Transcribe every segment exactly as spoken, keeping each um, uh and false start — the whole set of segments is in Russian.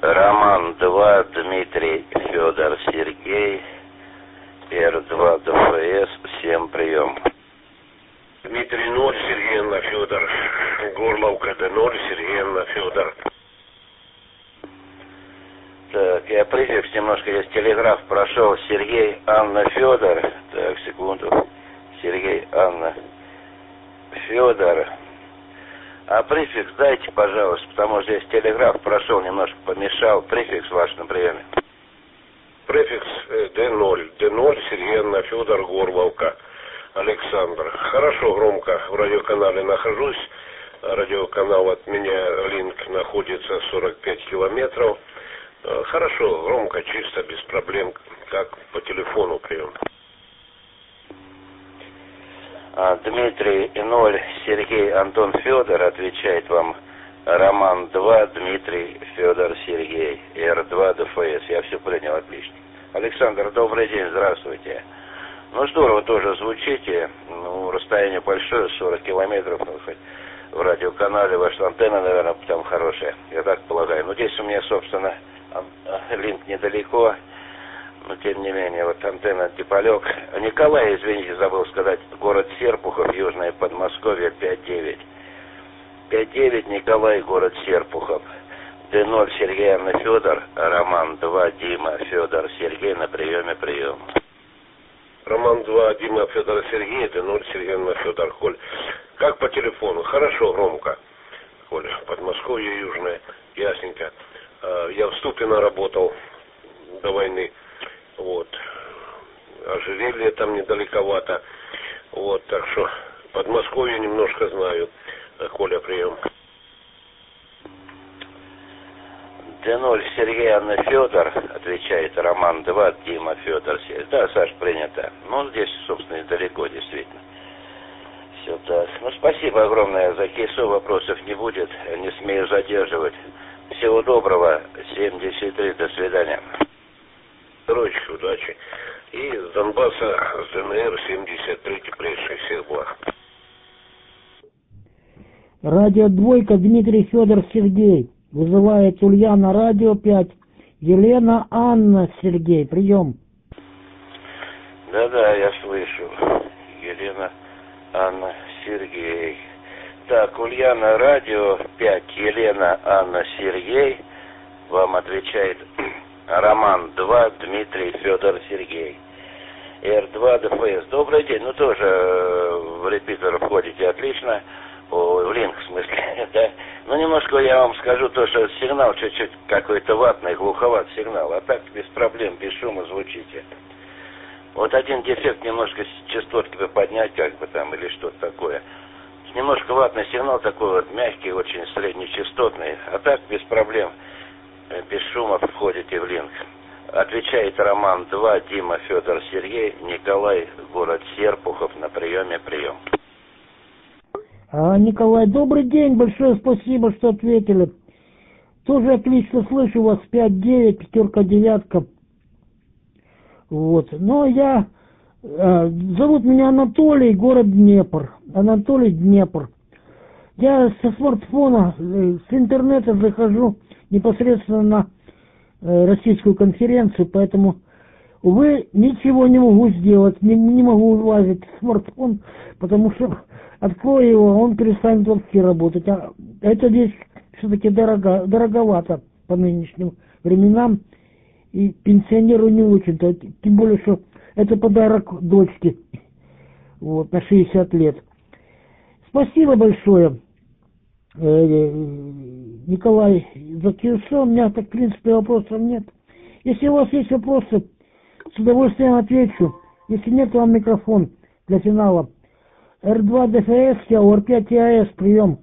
Роман два, Дмитрий, Федор, Сергей, Р два, ДФС, всем прием. Дмитрий ноль, Сергей Анна, Федор. Горловка Д ноль, Сергей Анна, Федор. Так, я префикс немножко, я с телеграф прошел. Сергей, Анна, Федор. Так, секунду. Сергей, Анна, Федор. А префикс дайте, пожалуйста, потому что я с телеграф прошел, немножко помешал. Префикс ваш на приеме. Префикс Д ноль. Д ноль, Сергей Анна, Федор, Горловка. Александр. Хорошо, громко в радиоканале нахожусь. Радиоканал от меня, линк находится сорок пять километров. Хорошо, громко, чисто, без проблем, как по телефону прием. Дмитрий ноль, Сергей, Антон, Федор, отвечает вам Роман два, Дмитрий, Федор, Сергей, Р два, ДФС. Я все принял, отлично. Александр, добрый день, здравствуйте. Ну, здорово тоже звучите. Ну, расстояние большое, сорок километров. Ну, хоть в радиоканале ваша антенна, наверное, там хорошая. Я так полагаю. Ну, здесь у меня, собственно, линк недалеко. Но, тем не менее, вот антенна Типолек. Николай, извините, забыл сказать, город Серпухов, Южное Подмосковье, пять девять. пять девять, Николай, город Серпухов. Д ноль, Сергей, Анна, Федор. Роман два, Дима, Федор, Сергей, на приеме, прием. Роман два, Дима, Федор, Сергей, Д ноль, Сергей, Анна, Федор, Коль. Как по телефону? Хорошо, громко. Коль, Подмосковье, Южное, ясненько. Я в Ступино работал до войны. Вот. Ожерелье там недалековато. Вот, так что Подмосковье немножко знаю. Коля, прием. Д ноль, Сергей, Анна, Федор, отвечает Роман два, Дима, Федор, Сергей. Да, Саш, принято. Ну, здесь, собственно, недалеко, действительно. Все так. Ну, спасибо огромное за кейсу, вопросов не будет, не смею задерживать. Всего доброго, семьдесят три, до свидания. Здоровички, удачи. И с Донбасса, с ДНР, семьдесят три, теплейших всех благ. Радио Двойка, Дмитрий, Федор, Сергей. Вызывает Ульяна, Радио пять. Елена, Анна, Сергей. Прием. Да-да, я слышу. Елена, Анна, Сергей. Так, Ульяна, Радио пять. Елена, Анна, Сергей. Вам отвечает Роман два, Дмитрий, Федор, Сергей. Р два, ДФС. Добрый день. Ну, тоже в репитер входите отлично. О, в линк, в смысле, да. Ну, немножко я вам скажу то, что сигнал чуть-чуть какой-то ватный, глуховат сигнал. А так без проблем, без шума звучите. Вот один дефект, немножко частотки бы поднять, как бы там, или что-то такое. Немножко ватный сигнал такой вот, мягкий, очень среднечастотный. А так без проблем, без шума входите в линк. Отвечает Роман два, Дима, Федор, Сергей, Николай, город Серпухов, на приеме, прием. А, Николай, добрый день, большое спасибо, что ответили. Тоже отлично слышу вас, пять девять, пятерка, девятка. Вот, но я, э, зовут меня Анатолий, город Днепр. Анатолий, Днепр. Я со смартфона, э, с интернета захожу непосредственно на э, российскую конференцию, поэтому, увы, ничего не могу сделать, не, не могу улазить в смартфон, потому что открою его, он перестанет вообще работать. А эта вещь все-таки дорого, дороговато по нынешним временам, и пенсионеру не очень-то, тем более, что это подарок дочке, вот, на шестьдесят лет. Спасибо большое, Николай, за кюсо. У меня, так, в принципе, вопросов нет. Если у вас есть вопросы, с удовольствием отвечу. Если нет, вам микрофон для финала. Р два, ДФС, я Р пять, АЭС, прием.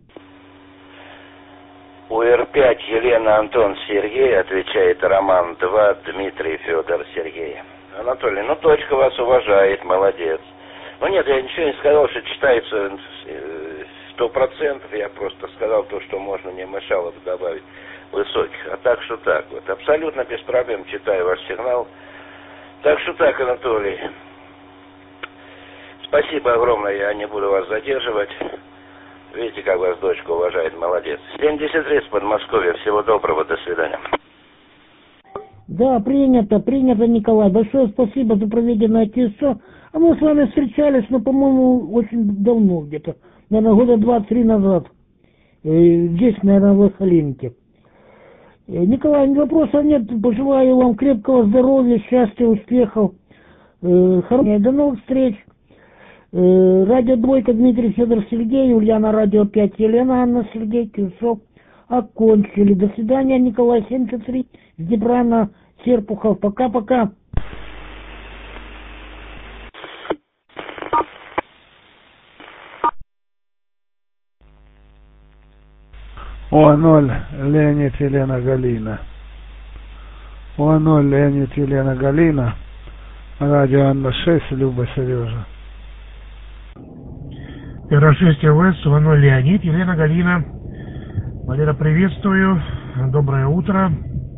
У Р пять Елена, Антон, Сергей, отвечает Роман два, Дмитрий, Федор, Сергей. Анатолий, ну точка вас уважает, молодец. Ну нет, я ничего не сказал, что читается сто процентов, я просто сказал то, что можно, не мешало бы добавить высоких. А так что так вот, абсолютно без проблем читаю ваш сигнал. Так что так, Анатолий. Спасибо огромное, я не буду вас задерживать. Видите, как вас дочка уважает, молодец. семьдесят три с Подмосковья, всего доброго, до свидания. Да, принято, принято, Николай. Большое спасибо за проведенное ТСО. А мы с вами встречались, ну, по-моему, очень давно где-то. Наверное, года два-три назад. Э, Здесь, наверное, в Лохалинке. Э, Николай, вопросов нет. Пожелаю вам крепкого здоровья, счастья, успехов. Э, Хорошего. До новых встреч. Э, Радио Двойка, Дмитрий, Федор, Сергей, Ульяна, Радио пять, Елена, Анна, Сергей, Кирсов. Окончили. До свидания, Николай, семьдесят три, с Днепра, Серпухов. Пока-пока. О ноль, Леонид, Елена, Галина. О ноль, Леонид, Елена, Галина. Радио Анна шесть, Люба, Сережа. эр шесть ЛС, О ноль, Леонид, Елена, Галина. Валера, приветствую. Доброе утро.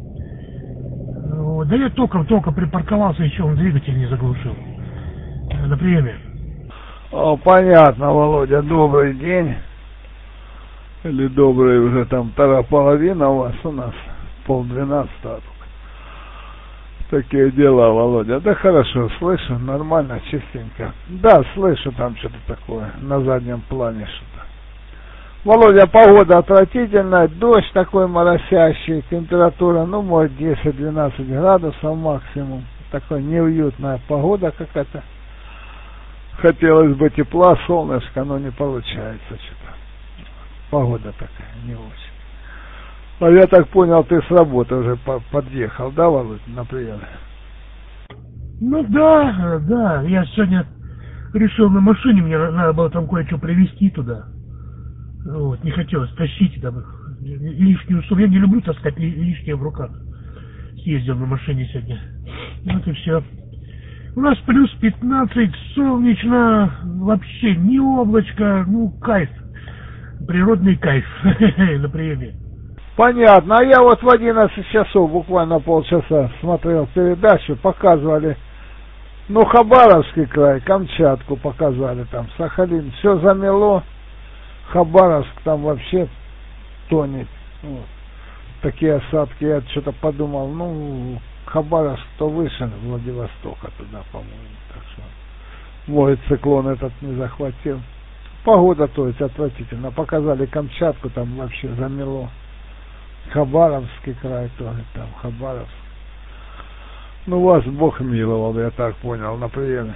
Да я только-только припарковался, еще он двигатель не заглушил. На приеме. О, понятно, Володя, добрый день. Или добрый уже там вторая половина у вас, у нас полдвенадцатого. Такие дела, Володя. Да хорошо, слышу, нормально, чистенько. Да, слышу там что-то такое, на заднем плане что-то. Володя, погода отвратительная, дождь такой моросящий, температура, ну, может, десять-двенадцать градусов максимум. Такая неуютная погода какая-то. Хотелось бы тепла, солнышко, но не получается что-то. Погода такая, не очень. А я так понял, ты с работы уже подъехал, да, Володя, например? Ну да, да, я сегодня решил на машине, мне надо было там кое-что привезти туда. Вот, не хотелось тащить там лишнюю сумму. Я не люблю таскать лишнее в руках. Съездил на машине сегодня. Вот и все. У нас плюс пятнадцать, солнечно, вообще не облачко, ну кайф. Природный кайф на приеме. Понятно. А я вот в одиннадцать часов, буквально полчаса, смотрел передачу, показывали, ну, Хабаровский край, Камчатку показали там, Сахалин. Все замело. Хабаровск там вообще тонет. Вот. Такие осадки. Я что-то подумал, ну, Хабаровск то выше Владивостока туда, по-моему. Так что, может, циклон этот не захватил. Погода, то есть, отвратительно. Показали Камчатку, там вообще замело. Хабаровский край тоже, там, Хабаровск. Ну, вас Бог миловал, я так понял, на приеме.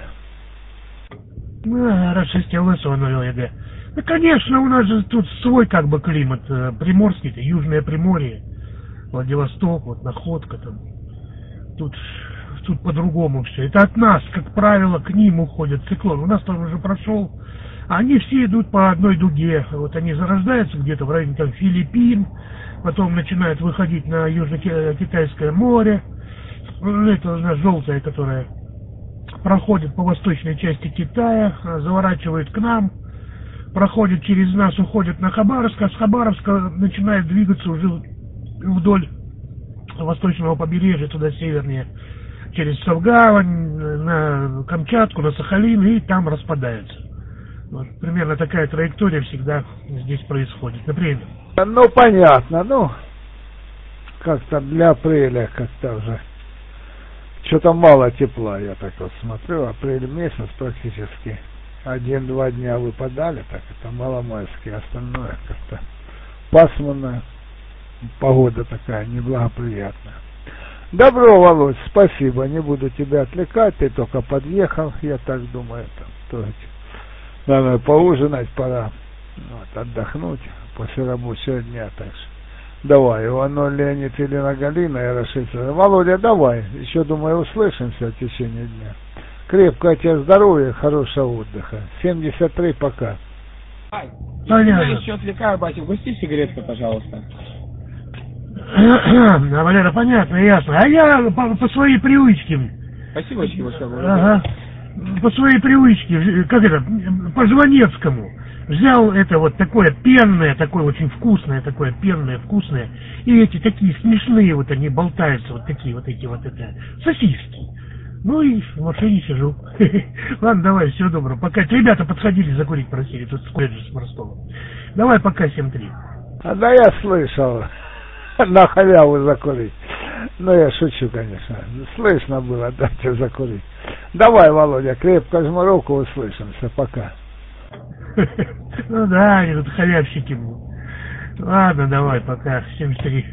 Ну, расшестил свой ЕГЭ. Ну, конечно, у нас же тут свой как бы климат, приморский-то, Южное Приморье, Владивосток, вот Находка там. Тут, тут по-другому все. Это от нас, как правило, к ним уходит циклон. У нас там уже прошел, а они все идут по одной дуге. Вот они зарождаются где-то в районе там Филиппин, потом начинают выходить на Южно-Китайское море. Это у нас желтое, которое проходит по восточной части Китая, заворачивает к нам, проходит через нас, уходит на Хабаровск, а с Хабаровска начинает двигаться уже вдоль восточного побережья, туда севернее, через Савгавань, на Камчатку, на Сахалин, и там распадается. Вот, примерно такая траектория всегда здесь происходит. Например. Ну, понятно, ну, как-то для апреля как-то уже что-то мало тепла, я так вот смотрю, апрель месяц практически. Один-два дня выпадали, так это маломайские, остальное как-то пасмурная погода такая, неблагоприятная. Добро, Володь, спасибо, не буду тебя отвлекать, ты только подъехал, я так думаю, там, то есть, наверное, поужинать пора, вот, отдохнуть после рабочего дня, так что. Давай, О ноль, Леонид, Елена, Галина, эр шесть. Володя, давай, еще, думаю, услышимся в течение дня. Крепкого тебе здоровья, хорошего отдыха. семьдесят три, пока. Ай, я еще отвлекаю, батя, угости сигаретку, пожалуйста. А, Валера, понятно, ясно. А я по, по своей привычке. Спасибо, чего Ага. По своей привычке, как это, по Жванецкому. Взял это вот такое пенное, такое очень вкусное, такое пенное, вкусное. И эти такие смешные, вот они болтаются, вот такие вот эти вот это, сосиски. Ну и в машине сижу. Ладно, давай, всего доброго. Пока ребята подходили закурить, просили, тут сколько же с Ростова. Давай, пока, семь три. А да я слышал, на халяву закурить. Ну, я шучу, конечно. Слышно было, дайте закурить. Давай, Володя, крепко жму руку, услышимся. Пока. Ну да, они тут халявщики. Ладно, давай, пока. семьдесят три.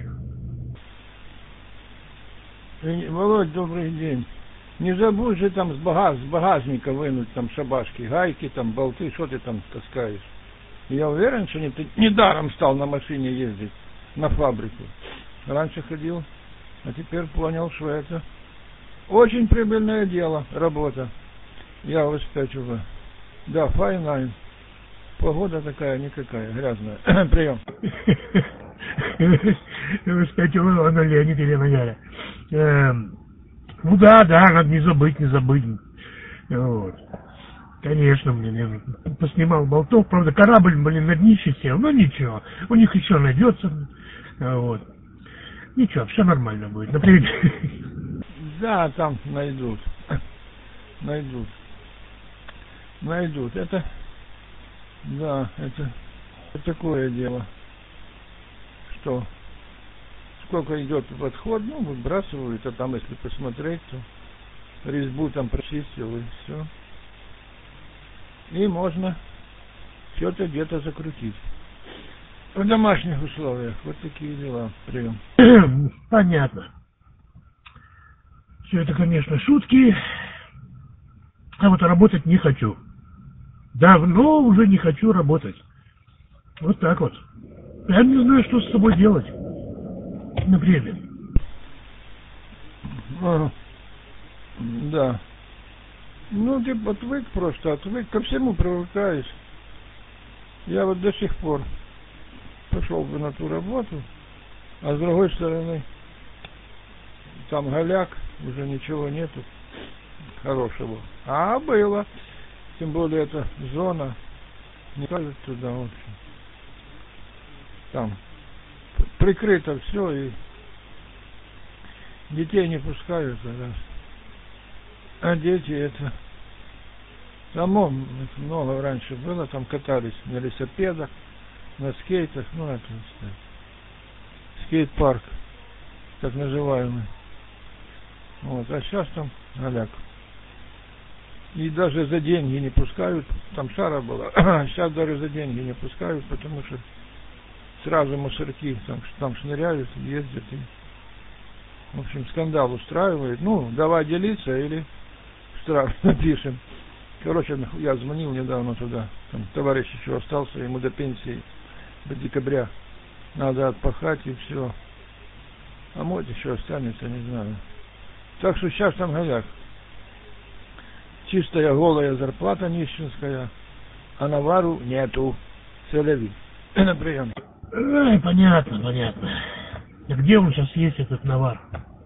Володь, добрый день. Не забудь же там с, багаж, с багажника вынуть там шабашки, гайки, там болты, что ты там таскаешь. Я уверен, что не, ты недаром стал на машине ездить на фабрику. Раньше ходил, а теперь понял, что это очень прибыльное дело, работа. Я вот опять уже. Да, файнайн. Погода такая никакая, грязная. Прием. Вы сказали, Анна Леонид Елена Яля. Ну да, да, надо не забыть, не забыть. Вот. Конечно, блин, я поснимал болтов. Правда, корабль, блин, на днище сел. Но ничего, у них еще найдется. Вот. Ничего, все нормально будет. Например. Да, там найдут. Найдут. Найдут. Это, да, это, это такое дело, что сколько идет в отход, ну, выбрасывают, а там, если посмотреть, то резьбу там прочистил и все. И можно все-то где-то закрутить. В домашних условиях. Вот такие дела. Прием. Понятно. Все это, конечно, шутки. А вот работать не хочу. Давно уже не хочу работать. Вот так вот. Я не знаю, что с собой делать. Например. А, да. Ну, ты отвык просто, отвык. Ко всему привыкаешь. Я вот до сих пор пошел бы на ту работу, а с другой стороны, там голяк, уже ничего нету хорошего. А было. Тем более это зона, не кажется туда, в общем. Там прикрыто все, и детей не пускают, раз. А дети это... Там много раньше было, там катались на велосипедах, на скейтах, ну это, скейт-парк, так называемый. Вот, а сейчас там голяк. И даже за деньги не пускают, там шара была, сейчас даже за деньги не пускают, потому что сразу мусорки там, там шныряют, ездят и, в общем, скандал устраивают. Ну, давай делиться или штраф напишем. Короче, я звонил недавно туда, там товарищ еще остался, ему до пенсии, до декабря надо отпахать и все. А мой еще останется, не знаю. Так что сейчас там голяк. Чистая голая зарплата нищенская, а навару нету. Целеви. На прием. Ай, понятно, понятно. А где он сейчас есть, этот навар?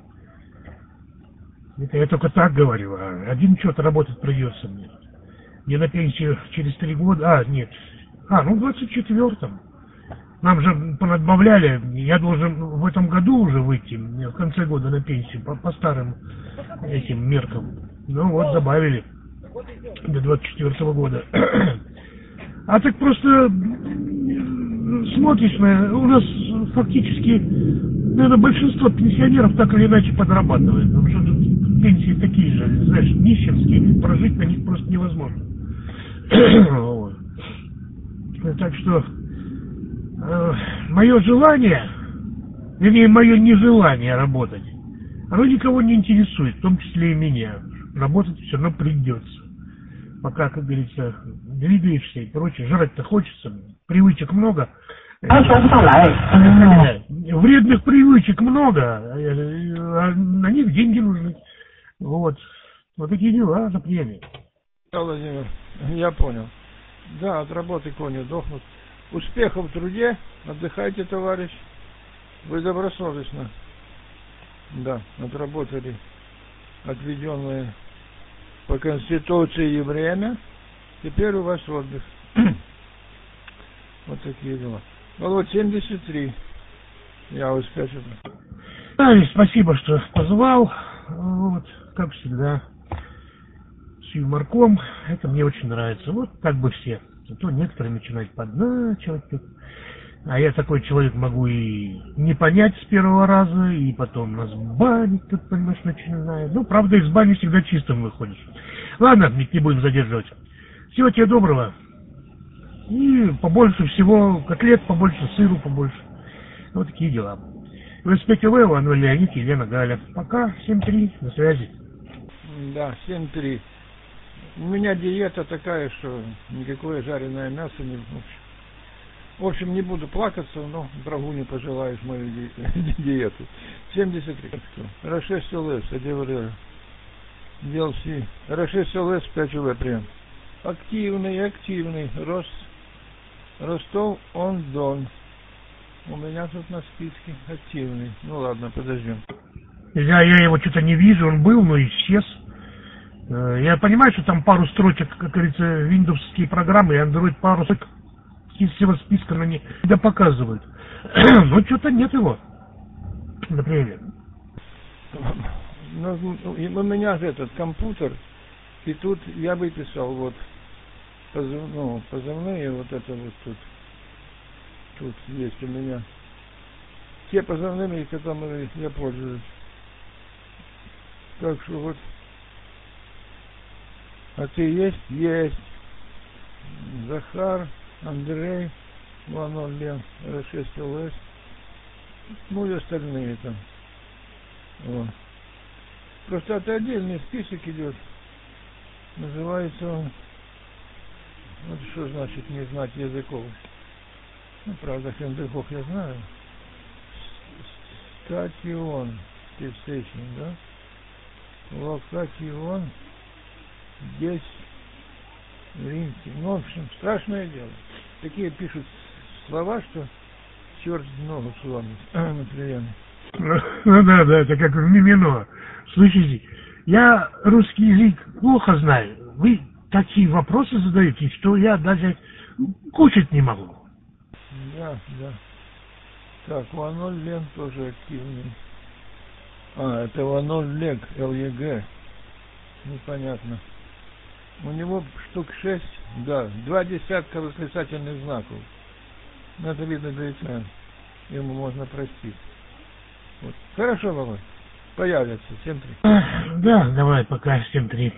Это я только так говорю, а один что-то работать придется мне. Мне на пенсию через три года, а, нет, а, ну в двадцать четвёртом. Нам же понадбавляли, я должен в этом году уже выйти, в конце года на пенсию, по, по старым этим меркам. Ну вот, добавили до двадцать четвёртого года. А так просто смотришь на... У нас фактически, наверное, большинство пенсионеров так или иначе подрабатывает. Потому что тут пенсии такие же, знаешь, нищенские, прожить на них просто невозможно. Вот. Так что э, мое желание, вернее, мое нежелание работать, оно никого не интересует, в том числе и меня. Работать все равно придется. Пока, как говорится, двигаешься и прочее, жрать-то хочется, привычек много. Вредных привычек много, а на них деньги нужны. Вот. Вот такие дела, например. Владимир, я понял. Да, от работы кони дохнут. Успехов в труде, отдыхайте, товарищ. Вы добросовестно, да, отработали отведенное по Конституции время. Теперь у вас отдых. Вот такие дела. Ну вот семьдесят три. Я успею. Да, спасибо, что позвал. Вот, как всегда. С юморком. Это мне очень нравится. Вот так бы все. А то некоторые начинают подначивать. А я такой человек могу и не понять с первого раза, и потом нас банить тут, понимаешь, начинаю. Ну, правда, из бани всегда чистым выходишь. Ладно, не будем задерживать. Всего тебе доброго. И побольше всего котлет, побольше сыру, побольше. Вот такие дела. В СПТВ, Иван Леонид, Елена Галя. Пока, семь три, на связи. Да, семь три. У меня диета такая, что никакое жареное мясо не... В общем, не буду плакаться, но врагу не пожелаешь мою ди... диету. семьдесят три. Рашесть ЛС, Адеврера. Делси. Рашесть ЛС, пять УВ прям. Активный, активный. Рост. Ростов-он-Дон. У меня тут на списке активный. Ну ладно, подождем. Я, я его что-то не вижу, он был, но исчез. Я понимаю, что там пару строчек, как говорится, виндовские программы и Android пару строчек из всего списка на них да показывают. Но что-то нет его. Например. Ну, у меня же этот компьютер, и тут я выписал вот позыв, ну, позывные, вот это вот тут. Тут есть у меня те позывные, которыми я пользуюсь. Так что вот. А ты есть? Есть. Захар, Андрей, Ванон Лен, Р шесть ЛС. Ну и остальные там. Вот. Просто это отдельный список идет. Называется он. Вот что значит не знать языков. Ну, правда, хендехов я знаю. Статион. Стейшн, да? Локатион. Здесь. Ринки. Ну, в общем, страшное дело. Такие пишут слова, что черт ногу сломит. Например. Ну да, да, это как в Мимино. Слышите, я русский язык плохо знаю. Вы такие вопросы задаете, что я даже кушать не могу. Да, да. Так, Ваноль Лен тоже активный. А, это Ваноль Лег, ЛЕГ. Непонятно. У него штук шесть, да, два десятка восклицательных знаков. Но это видно для экрана. Ему можно простить. Вот. Хорошо, Володь. Появятся. семь три. Да, давай пока семь три.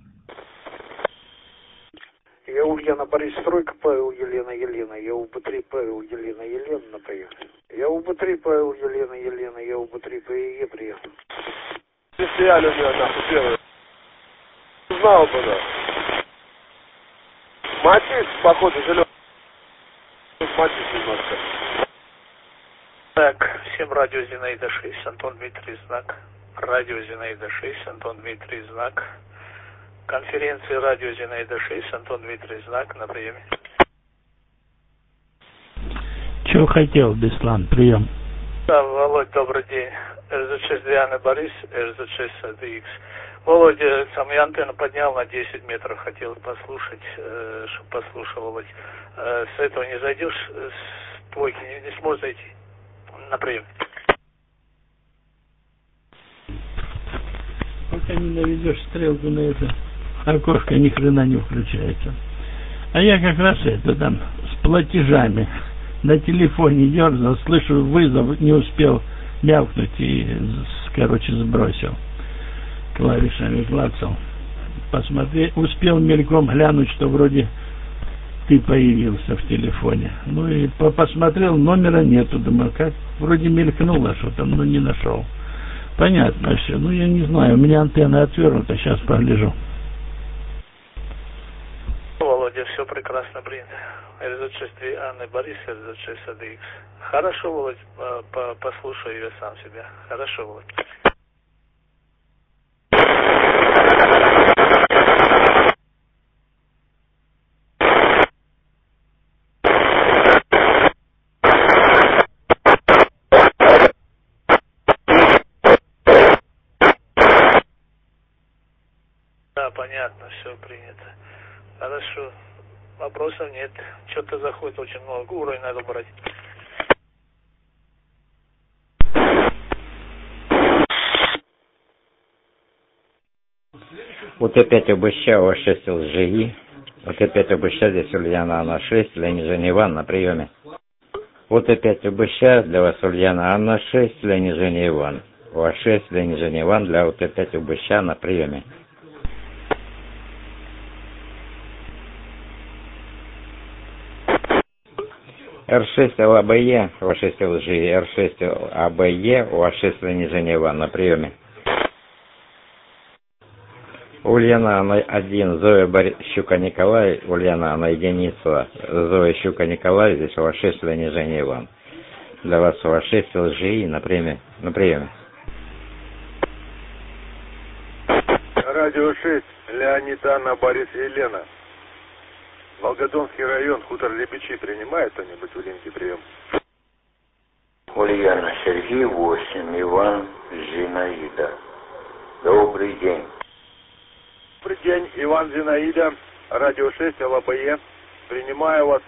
Я Ульяна Борис Стройка, Павел Елена Елена. Я У Б три Павел Елена Елена, например. Я У Б три Павел Елена Елена. Я У Б три П И Е приехал. Если я любил, нахуй, первый. Знал бы, да. Матис, походу, зеленый. Матис немножко. Так, всем радио Зинаида шесть, Антон Дмитрий Знак. Радио Зинаида шесть, Антон Дмитрий Знак. Конференция радио Зинаида шесть, Антон Дмитрий Знак, на приеме. Чего хотел, Беслан, прием. Да, Володь, добрый день. Р З шесть Диана Борис, Р З шесть А Д Х. Володя, сам я антенну поднял на десять метров, хотел послушать, э, чтобы послушал, Володь. Э, с этого не зайдешь, с твойки не, не сможешь зайти. На прием. Пока не наведешь стрелку на это окошко, ни хрена не включается. А я как раз это там с платежами на телефоне дерзал, слышу вызов, не успел мявкнуть и, короче, сбросил. Клавишами клацал. Посмотреть, успел мельком глянуть, что вроде ты появился в телефоне. Ну и посмотрел, номера нету, думаю, как вроде мелькнуло что-то, но не нашел. Понятно все. Ну я не знаю, у меня антенна отвернута, сейчас погляжу. Володя, все прекрасно принято. Р З шесть Анны Борис, Р З шесть А Д Х. Хорошо, Володь, послушаю я сам себя. Хорошо, Володь. Да, понятно, все принято. Хорошо. Вопросов нет. Что-то заходит очень много. Уровень надо брать. У Т пять ОБЩ О шесть Л Ж И. У Т пять ОБЩ здесь Ульяна Анна шесть, Леонид Иван на приеме. Вот опять обыщаю для вас, Ульяна Анна, шесть для Нижения Иван. У вас шесть для Нижения Иван, для вот опять обыща на приеме. эр шесть ЛАБЕ, у вас шесть ЛЖИ, эр шесть АБЕ, у вас шесть для Нижения Иван на приеме. Ульяна Анна один, Зоя Борис, Щука Николай, Ульяна Анна единица, Зоя Щука Николай, здесь у вас шесть для Нижения Иван. Для вас у вас шесть ЛЖИ на приеме. На приеме. Радио шесть, Леонид Анна, Борис Елена. Волгодонский район, хутор Лебечи принимает кто-нибудь в линке прием? Ульяна, Сергей восемь, Иван, Зинаида. Добрый день. Добрый день, Иван, Зинаида, радио шесть, ЛАБЕ. Принимаю вас.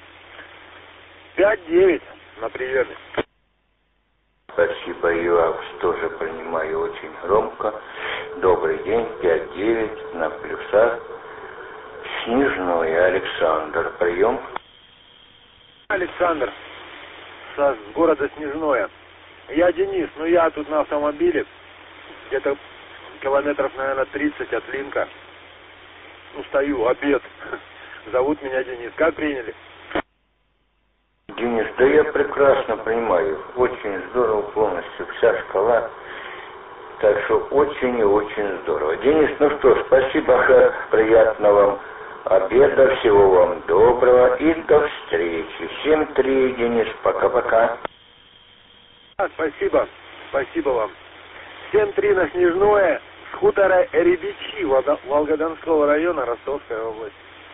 пять девять на приеме. Спасибо, я вас тоже принимаю очень громко. Добрый день, пять девять на плюсах. Снежной Александр, прием. Александр, с города Снежное. Я Денис, ну я тут на автомобиле, где-то километров, наверное, тридцать от Линка. Ну, стою, обед. Зовут меня Денис. Как приняли? Денис, да я прекрасно понимаю. Очень здорово полностью, вся шкала. Так что очень и очень здорово. Денис, ну что, спасибо, приятного вам обеда, всего вам доброго и до встречи. семь три, Денис, пока-пока. А, спасибо, спасибо вам. семь три на Снежное, с хутора Рябичи, Волгодонского района, Ростовской области.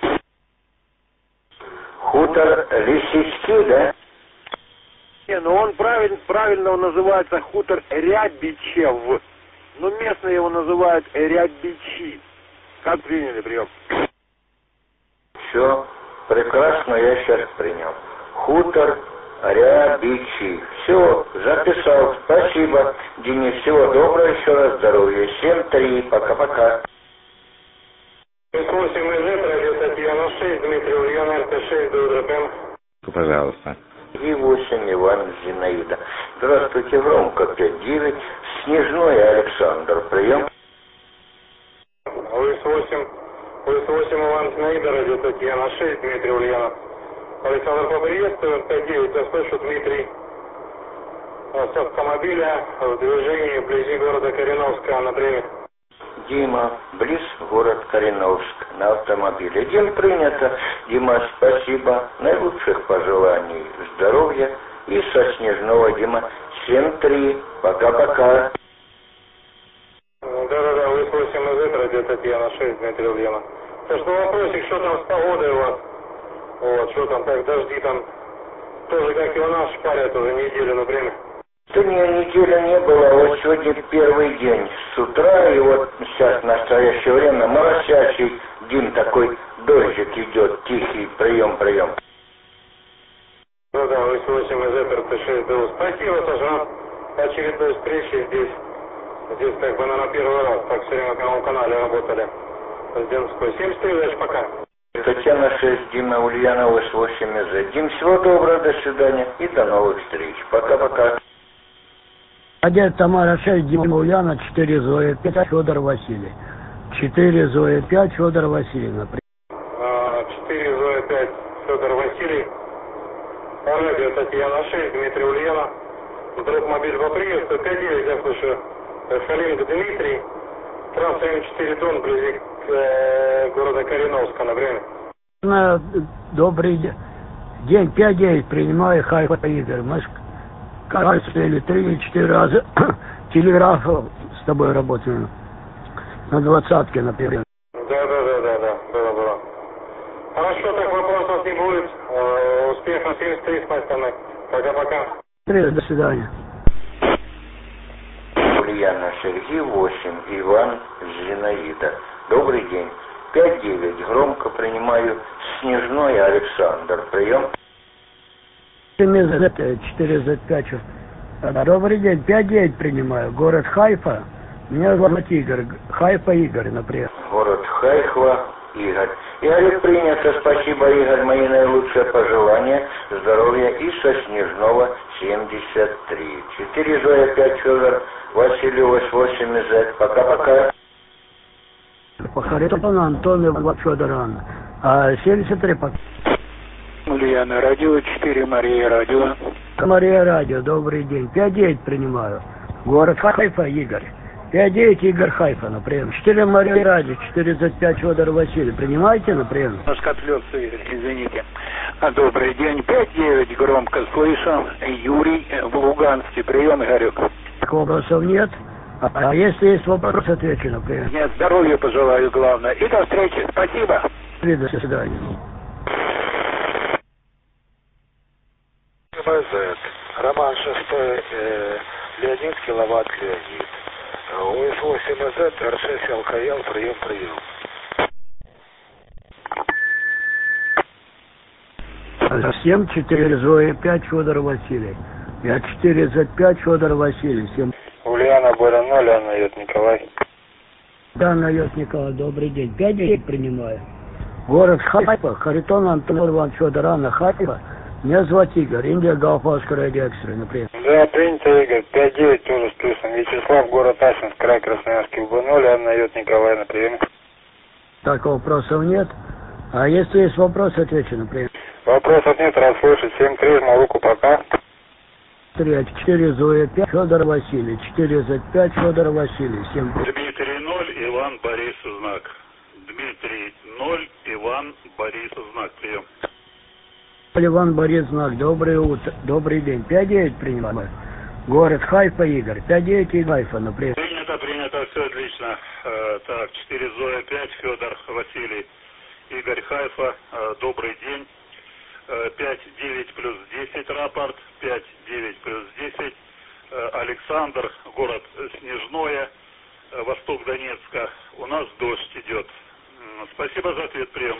Хутор Лисички, да? Не, ну он правильно, правильно он называется хутор Рябичев. Но местные его называют Рябичи. Как приняли прием? Все, прекрасно, я сейчас принял. Хутор Рябичи. Все, записал. Спасибо, Денис. Всего доброго, еще раз здоровья. семь три, пока-пока. восемь ИЖ, радио Татьяна шесть, Дмитрий Ульяна, эр тэ шесть, ДУДРП. Пожалуйста. И восемь, Иван, Зинаида. Здравствуйте, громко, пять девять. Снежной Александр, прием. ВС восемь, ВС восемь, Иван, Зинаида, радио Татьяна шесть, Дмитрий Ульяна. Александр, поприветствую, пять девять, я слышу, Дмитрий. С автомобиля в движении вблизи города Кореновска на приеме. Дима, близ город Кореновск, на автомобиле. Дим, принято. Дима, спасибо. Наилучших пожеланий здоровья. И со Снежного, Дима, семь три. Пока-пока. Да-да-да, вы с восемь ИЗ, радио Татьяна шесть, Дмитрий Ульяна. Так что вопросик, что там с погодой у вас? Вот, что там, так, дожди там тоже, как и у нас, шпарят уже неделю, например. Да не, недели не было, вот сегодня первый день с утра, и вот сейчас в настоящее время моросящий день такой, дождик идет, тихий, прием, прием. Ну да, вы с восемь ИЗ, эр тэ шесть, ДУ. Спасибо, Саша, очередной встречи здесь, здесь как бы, наверное, первый раз, так все время на новом канале работали с Денской. семь четыре, дальше пока. Татьяна шесть, Дима Ульяна, восемь ИЗ. Дим, всего доброго, до свидания и до новых встреч. Пока-пока. Одет Тамара шесть, Дима Ульяна, четыре Зоя, пять, Федор Василий. четыре Зоя, пять, Федор Васильевна. четыре Зоя, пять, Федор Василий. Радио Татьяна шесть, Дмитрий Ульяна. Вдруг мобиль по приезду, пять девять, я слышу. Халинг Дмитрий. Трасса эм четыре Дон, близи к э, города Кореновска на время. На, добрый день, пять девять, принимаю Хайфа Игорь. Мы кажется, или три, или четыре раза телеграф с тобой работаем. На двадцатке, например. Да, да, да, да, да, было, было. Хорошо, так вопросов не будет. Э, успехов, семьдесят три с моей стороны. Пока-пока. До свидания. Ульяна, Сергей восемь, Иван, Зинаида. Добрый день. пять девять, громко принимаю. Снежной Александр, прием. четыре зет пять. Добрый день, пять девять принимаю. Город Хайфа. Меня зовут Игорь. Хайфа Игорь, например. Город Хайфа, Игорь. Игорь, принято. Спасибо, Игорь. Мои наилучшие пожелания. Здоровья и со Снежного семьдесят три. четыре Зоя, пять Федор, Васильева, восемь Z. Пока-пока. Харитона Антона Федора. А семьдесят три пока. Ульяна, радио четыре, Мария, радио. Мария, радио, добрый день. пять девять принимаю. Город Хайфа, Игорь. пять девять, Игорь Хайфа, на прием. четыре Мария, радио, четыре Z пять Федор Василий. Принимаете на прием? Немножко отвлекся, Игорь, извините. А, добрый день. пять девять, громко слышу. Юрий в Луганске. Прием, Игорек. Вопросов нет. А, а если есть вопрос, отвечу на прием. Нет, здоровья пожелаю, главное. И до встречи. Спасибо. И до свидания. Роман шестой, э, Леонид, киловатт Леонид. ОС восемь АЗ, Р шесть ЛКЛ, прием, прием. семь четыре Зоя пять Федор Василий. Я четыре Z пять Федор Василий. семь. Ульяна, Боря ноль, Анна Йод Николай. Да, Анна Йод Николай, добрый день. пять девять принимаю. Город Хайфа, Харитон Антон Иван Федор, Анна Хайфа. Меня зовут Игорь, Индия, Галфаска, радио экстра, например. Да, принято, Игорь. пять девять тоже с плюсом. Вячеслав, город Асинск, край Красноярский, Б ноль, Анна Йод Николай на приеме. Так, вопросов нет. А если есть вопрос, отвечу, например. Вопросов нет, расслышать. семь три, Малуку, пока. три четыре Зоя пять Федор Василий. четыре Z пять Федор Василий. семь. Дмитрий ноль, Иван Борис знак. Дмитрий ноль, Иван Борис знак. Прием. Иван Борис знак. Доброе утро. Добрый день. пять девять принимаю. Город Хайфа, Игорь. пять девять и Хайфа, например. Принято, принято, все отлично. Э, так, четыре Зоя пять, Федор Василий. Игорь Хайфа, э, добрый день. Э, пять девять плюс десять рапорт. пять девять плюс десять. Э, Александр, город Снежное, э, восток Донецка. У нас дождь идет. М, Спасибо за ответ, прием.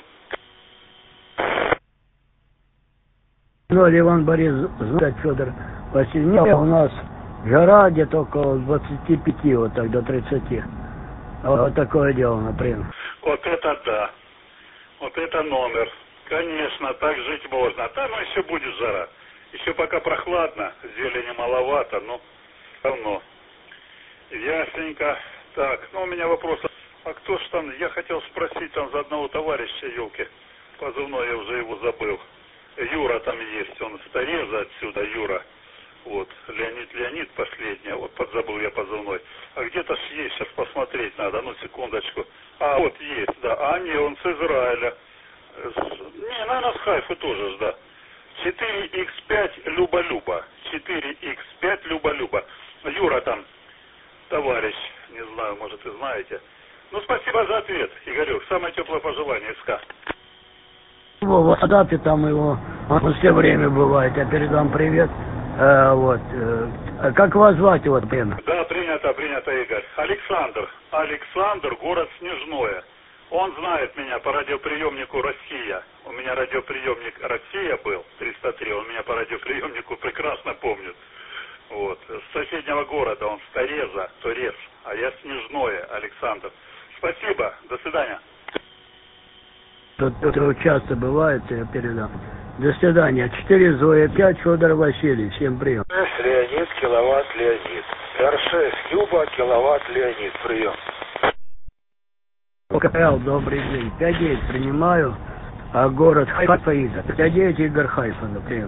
ноль Иван Борис знак Федор Василий. Нет, у нас жара где-то около двадцати пяти, вот так до тридцати. Вот такое дело, например. Вот это да. Вот это номер. Конечно, так жить можно. Там еще будет жара. Еще пока прохладно, зелени маловато, но равно. Ясненько. Так, ну у меня вопрос. А кто ж там, я хотел спросить там за одного товарища, елки. Позывной, я уже его забыл. Юра там есть, он с Тореза отсюда, Юра. Вот, Леонид, Леонид последний, вот подзабыл я позывной. А где-то ж есть, сейчас посмотреть надо, ну секундочку. А, вот есть, да, а не, он с Израиля. С... Не, наверное, с Хайфы тоже, да. четыре икс пять Люба-Люба. четыре икс пять Люба-Люба. Юра там, товарищ, не знаю, может, и знаете. Ну, спасибо за ответ, Игорек. Самое теплое пожелание, СК. В WhatsApp там его, он все время бывает, я передам привет. Э, вот. Э, как вас звать, вот, прямо? Да, принято, принято, Игорь. Александр. Александр, город Снежное. Он знает меня по радиоприемнику «Россия». У меня радиоприемник «Россия» был, триста три, он меня по радиоприемнику прекрасно помнит. Вот. С соседнего города, он с Тореза, Торез, а я Снежное, Александр. Спасибо, до свидания. Тут, тут часто бывает, я передам. До свидания. четыре Зоя пять Федор Василий. Всем прием. Леонид, киловатт Леонид. Р шесть Кюба, киловатт Леонид. Прием. КПЛ, добрый день. пять девять принимаю. А город Хайфа, Игорь. пять девять Игорь Хайфа, например.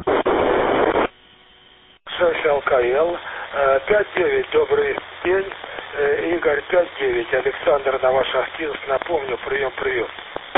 шесть ЛКЛ. пять девять, добрый день. Игорь, пять девять. Александр Новошахтинск. Напомню, прием, прием.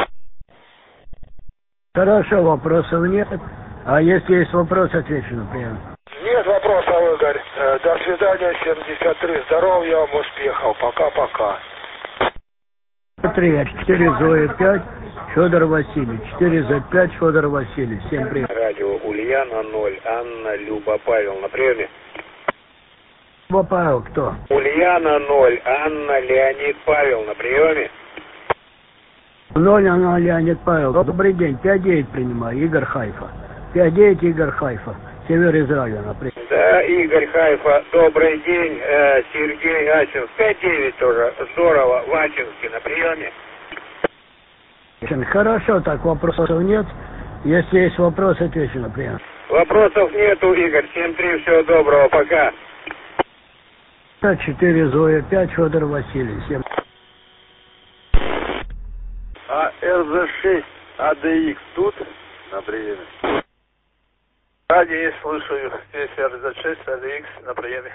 Хорошо, вопросов нет. А если есть вопрос, отвечу, например. Нет вопросов, Игорь. До свидания, семьдесят три. Здоровья вам, успехов. Пока-пока. три, четыре Зоя пять Федор Василий. четыре Z пять Федор Василий. Всем привет. Радио Ульяна ноль, Анна Люба Павел на приеме. Люба Павел, кто? Ульяна ноль, Анна Леонид Павел на приеме. ноль, Анна Леонид Павел. Добрый день. пять девять принимаю. Игорь Хайфа. пять девять Игорь Хайфа. Север Израиля, например. Да, Игорь Хайфа. Добрый день. Э, Сергей Асин. пять девять тоже. Здорово. В Ачинске на приеме. Хорошо, так вопросов нет. Если есть вопрос, отвечу на прием. Вопросов нету, Игорь. семь три, всего доброго, пока. четыре, Зоя, пять, Федор Василий. семь. А эр зэ шесть а дэ икс тут на приеме? Да, Денис, слушаю. Здесь эр зэ шесть а дэ икс на приеме.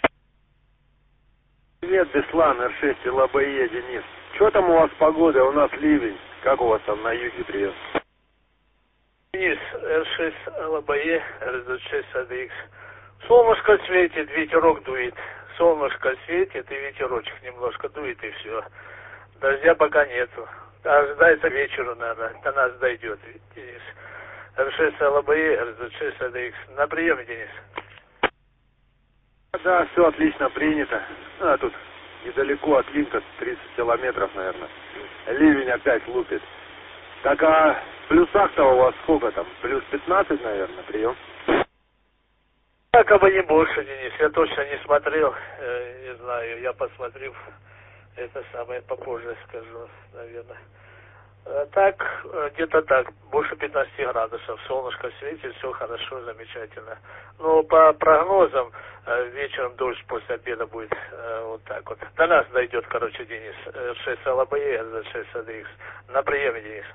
Привет, Беслан, эр шесть эл а бэ е, Денис. Что там у вас погода? У нас ливень. Как у вас там на юге, привет? Денис, эр шесть эл а бэ е, эр зэ шесть а дэ икс. Солнышко светит, ветерок дует. Солнышко светит и ветерочек немножко дует, и все. Дождя пока нету. Ожидается вечеру, наверное, до нас дойдет, Денис. эр шесть эл а бэ е, эр зэ шесть а дэ икс. На приеме, Денис. Да, все отлично принято. А тут недалеко от Линка, тридцать километров, наверное. Ливень опять лупит. Так, а в плюсах-то у вас сколько там? Плюс пятнадцать, наверное, прием? Как бы не больше, Денис. Я точно не смотрел. Э, не знаю, я посмотрю. Это самое попозже скажу, наверное. А так, где-то так, больше пятнадцати градусов. Солнышко светит, все хорошо, замечательно. Но по прогнозам, вечером дождь после обеда будет вот так вот. До нас дойдет, короче, Денис. эр шесть эл а бэ е, эр зэ шесть а дэ икс. На приеме, Денис.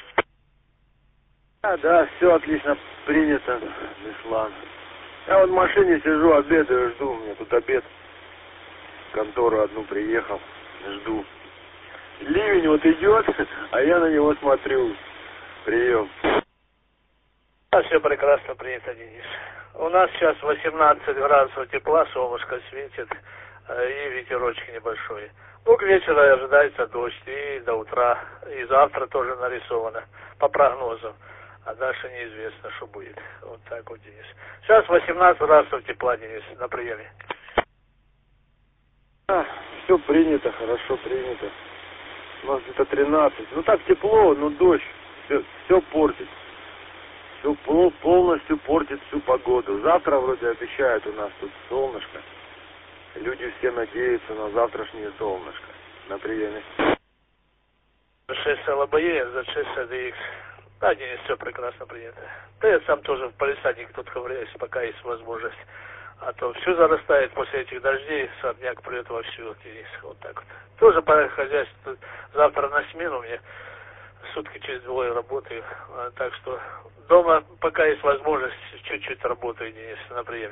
А, да, все отлично принято, Беслан. Я вот в машине сижу, обедаю, жду. У меня тут обед. В контору одну приехал, жду. Ливень вот идет, а я на него смотрю. Прием. А все прекрасно принято, Денис. У нас сейчас восемнадцать градусов тепла, солнышко светит и ветерочек небольшой. Ну, к вечеру ожидается дождь, и до утра, и завтра тоже нарисовано, по прогнозам. А дальше неизвестно, что будет. Вот так вот, Денис. Сейчас восемнадцать градусов тепла, Денис, на приеме. А, все принято, хорошо принято. У нас где-то тринадцать. Ну так тепло, но дождь. Все, все портит. Все пол, полностью портит всю погоду. Завтра вроде обещают у нас тут солнышко. Люди все надеются на завтрашнее солнышко. На приеме. шесть эл а бэ е, эр зэ шесть а дэ икс. Да, Денис, все прекрасно принято. Да я сам тоже в палисадник тут ковыряюсь, пока есть возможность. А то все зарастает после этих дождей, сорняк прет вовсю, Денис, вот так вот. Тоже по хозяйству, завтра на смену мне, сутки через двое работаю, а, так что дома пока есть возможность, чуть-чуть работаю, Денис, на приеме.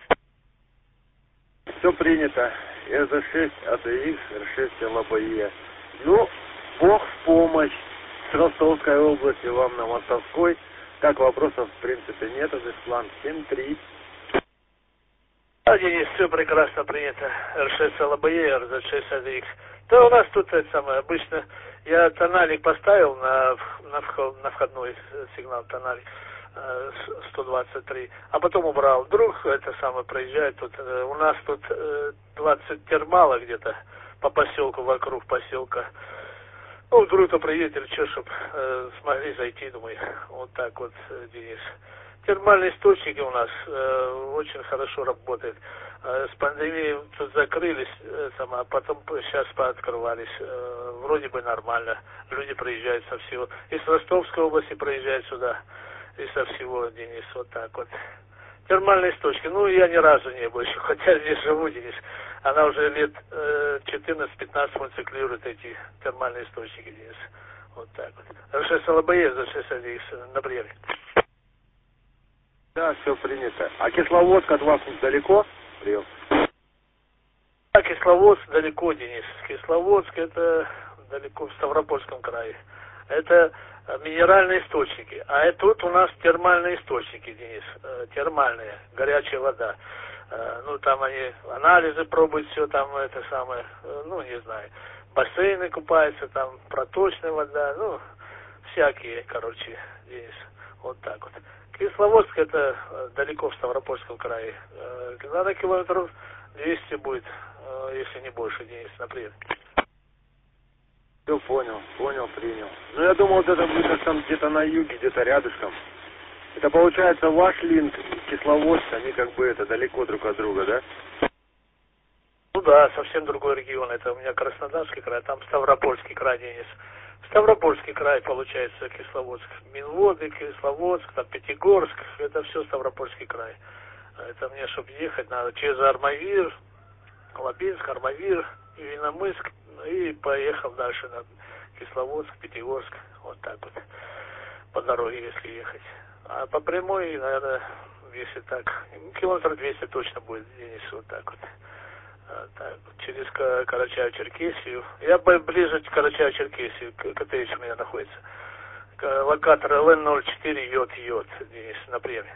Все принято, эр зэ шесть а дэ икс, эр шесть эл а бэ е. Ну, Бог в помощь. С Ростовской области вам на Мостовской. Так, вопросов в принципе нету, Беслан. семь три. Да, Денис, все прекрасно принято. эр шесть эл а бэ е, эр зэ шесть а дэ икс. Да у нас тут это самое, обычно я тоналик поставил на, на, вход, на входной сигнал тоналик э, сто двадцать три, а потом убрал. Вдруг это самое проезжает, тут, э, у нас тут э, двадцать термала где-то по поселку, вокруг поселка. Ну, вдруг-то приедет или что, чтобы э, смогли зайти, думаю, вот так вот, э, Денис. Термальные источники у нас э, очень хорошо работают. Э, с пандемией тут закрылись, э, сама, а потом сейчас пооткрывались. Э, вроде бы нормально. Люди приезжают со всего. Из Ростовской области приезжают сюда. И со всего, Денис, вот так вот. Термальные источники. Ну, я ни разу не был еще, хотя здесь живу, Денис. Она уже лет э, четырнадцать-пятнадцать функционирует, эти термальные источники, Денис. Вот так вот. эр шесть эл а бэ е, эр зэ шесть а дэ икс на приеме. Да, все принято. А Кисловодск от вас недалеко? Прием. А Кисловодск далеко, Денис. Кисловодск это далеко в Ставропольском крае. Это минеральные источники. А это тут у нас термальные источники, Денис. Э, термальные, горячая вода. Э, ну, там они анализы пробуют, все там это самое, э, ну, не знаю. Бассейны купаются, там проточная вода, ну, всякие, короче, Денис. Вот так вот. Кисловодск это э, далеко в Ставропольском крае. Э, наверное, километров двести будет, э, если не больше, Денис, например. Все понял, понял, принял. Ну, я думал, вот это будет там где-то на юге, где-то рядышком. Это получается ваш Линк и Кисловодск, они как бы это далеко друг от друга, да? Ну да, совсем другой регион. Это у меня Краснодарский край, там Ставропольский край, Денис. Ставропольский край, получается, Кисловодск. Минводы, Кисловодск, там Пятигорск, это все Ставропольский край. Это мне, чтобы ехать, надо через Армавир, Лабинск, Армавир, Виномыск, и поехал дальше на Кисловодск, Пятигорск, вот так вот, по дороге, если ехать. А по прямой, наверное, если так, километр двести точно будет, Денис, вот так вот. А, так, через Карачаево-Черкесию. Я ближе к Карачаево-Черкесию, КТХ у меня находится. Локатор эл эн ноль четыре J J, Денис, на приеме.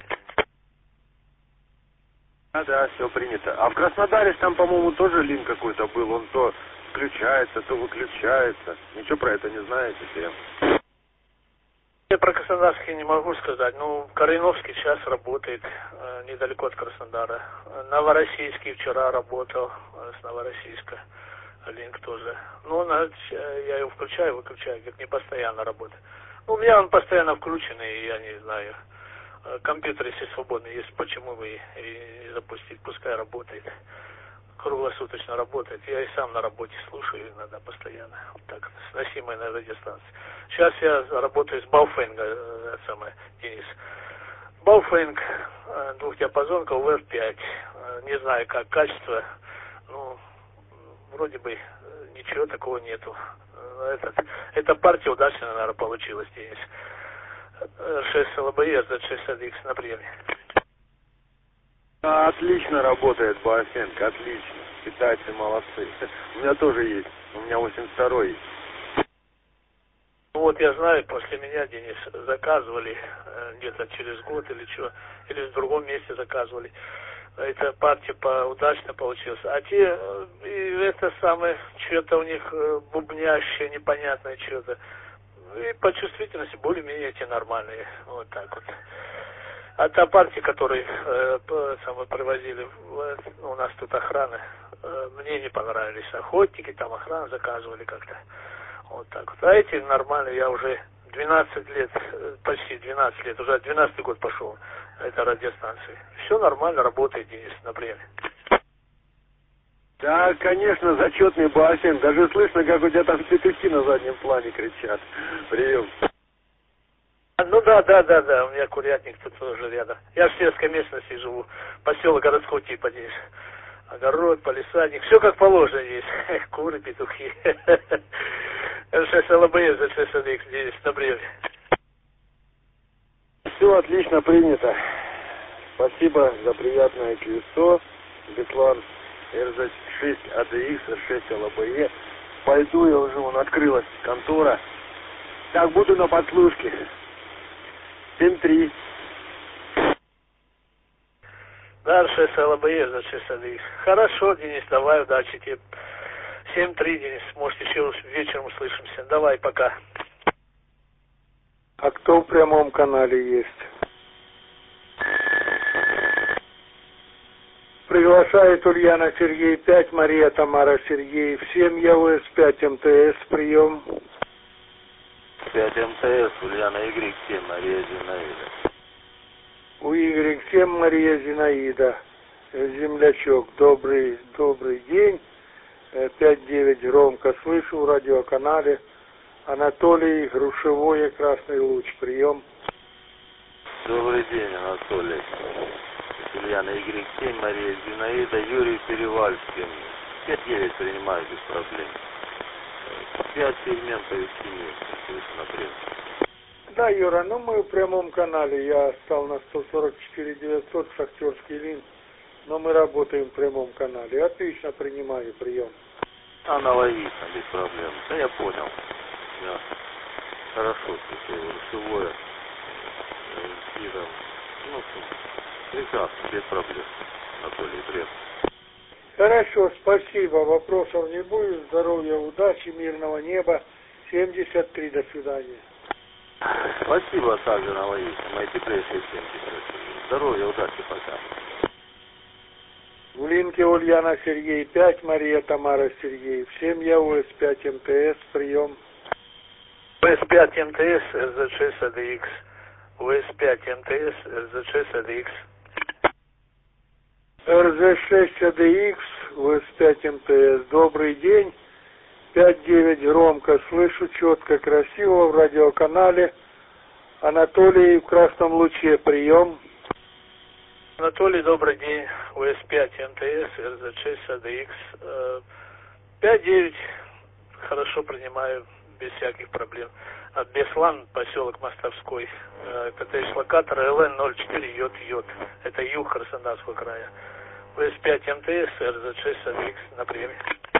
А, да, все принято. А в Краснодаре там, по-моему, тоже лин какой-то был. Он то включается, то выключается. Ничего про это не знаете, Сем? Я про Краснодарский не могу сказать. Ну, Кореновский сейчас работает э, недалеко от Краснодара. Новороссийский вчера работал э, с Новороссийска. Линк тоже. Ну, на, я его включаю, выключаю, как не постоянно работает. Ну, у меня он постоянно включенный, и я не знаю. Компьютер, если свободный есть, почему бы и не запустить, пускай работает. Круглосуточно работает. Я и сам на работе слушаю иногда постоянно. Вот так, сносимая на радиостанции. Сейчас я работаю с Baofeng, э, самое, Денис. Baofeng, э, двухдиапазонка ю эр пять. Э, не знаю, как качество. Ну, вроде бы ничего такого нету. Э, этот, эта партия удачно, наверное, получилась, Денис. шесть эл бэ е, зет шесть икс на приеме. Отлично работает Baofeng, отлично. Китайцы молодцы. У меня тоже есть. У меня восемьдесят второй есть. Ну вот я знаю, после меня, Денис, заказывали э, где-то через год или что, или в другом месте заказывали. Эта партия по, удачно получилась. А те, э, и это самое, что-то у них э, бубнящее, непонятное что-то. И по чувствительности более-менее те нормальные. Вот так вот. А та партия, которую э, мы привозили, э, у нас тут охрана, э, мне не понравились. Охотники, там охрана заказывали как-то. Вот так вот. А эти нормально, я уже двенадцать лет, почти двенадцать лет, уже двенадцатый год пошел, это радиостанции. Все нормально, работает, Денис, на приеме. Да, конечно, зачетный Baofeng. Даже слышно, как у тебя там петухи на заднем плане кричат. Прием. Ну да, да, да, да, у меня курятник тут тоже рядом. Я в сельской местности живу, поселок городского типа здесь. Огород, палисадник, все как положено здесь. Куры, петухи. шесть эл бэ е, зет шесть икс здесь, на приеме. Все отлично принято. Спасибо за приятное колесо. Беслан эр зет шесть а дэ икс, шесть эл бэ е. Пойду я уже, вон открылась контора. Так, буду на подслушке. семь три. Да, шесть эл бэ е, за шесть эл икс. Хорошо, Денис, давай, удачи тебе. семь три, Денис, может еще вечером услышимся. Давай, пока. А кто в прямом канале есть? Приглашает Ульяна Сергей пять, Мария Тамара Сергеев семь, я у эс пять эм тэ эс, прием. пять эм тэ эс, Ульяна Y семь, Мария Зинаида. У Y семь Мария Зинаида. Землячок, добрый, добрый день. пять девять, громко слышу в радиоканале. Анатолий, Грушевое, Красный Луч, прием. Добрый день, Анатолий. Ульяна Y семь, Мария Зинаида, Юрий Перевальский. пять девять принимаю без проблем. пять сегментов из семи, слышу напрямую. Да, Юра, ну мы в прямом канале. Я стал на сто сорок четыре девятьсот, Шахтерский Лин. Но мы работаем в прямом канале. Отлично принимаю прием. Аналогично, без проблем. Да я понял. Да. Хорошо, русовое. Ну, прекрасно, без проблем. Анатолий, привет. Хорошо, спасибо. Вопросов не будет. Здоровья, удачи, мирного неба. семьдесят три, до свидания. Спасибо также, аналогично. Мои теплейшие семьдесят. Здоровья, удачи, пока. В линке Ульяна Сергей пять, Мария Тамара Сергеев семь, я у эс пять эм тэ эс, прием. у эс пять эм тэ эс, эр зет шесть а дэ икс. у эс пять эм тэ эс, эр зет шесть а дэ икс. эр зет шесть а дэ икс, у эс пять эм тэ эс, добрый день. пять девять, громко, слышу четко, красиво в радиоканале. Анатолий в Красном Луче, прием. Анатолий, добрый день. УС пять МТС, РЗ-шесть, СДХ. пять девять, хорошо принимаю, без всяких проблем. От Беслан, поселок Мостовской. ПТС-локатор эл эн ноль четыре J J. Это юг Краснодарского края. УС пять МТС, РЗ-шесть, СДХ на приеме.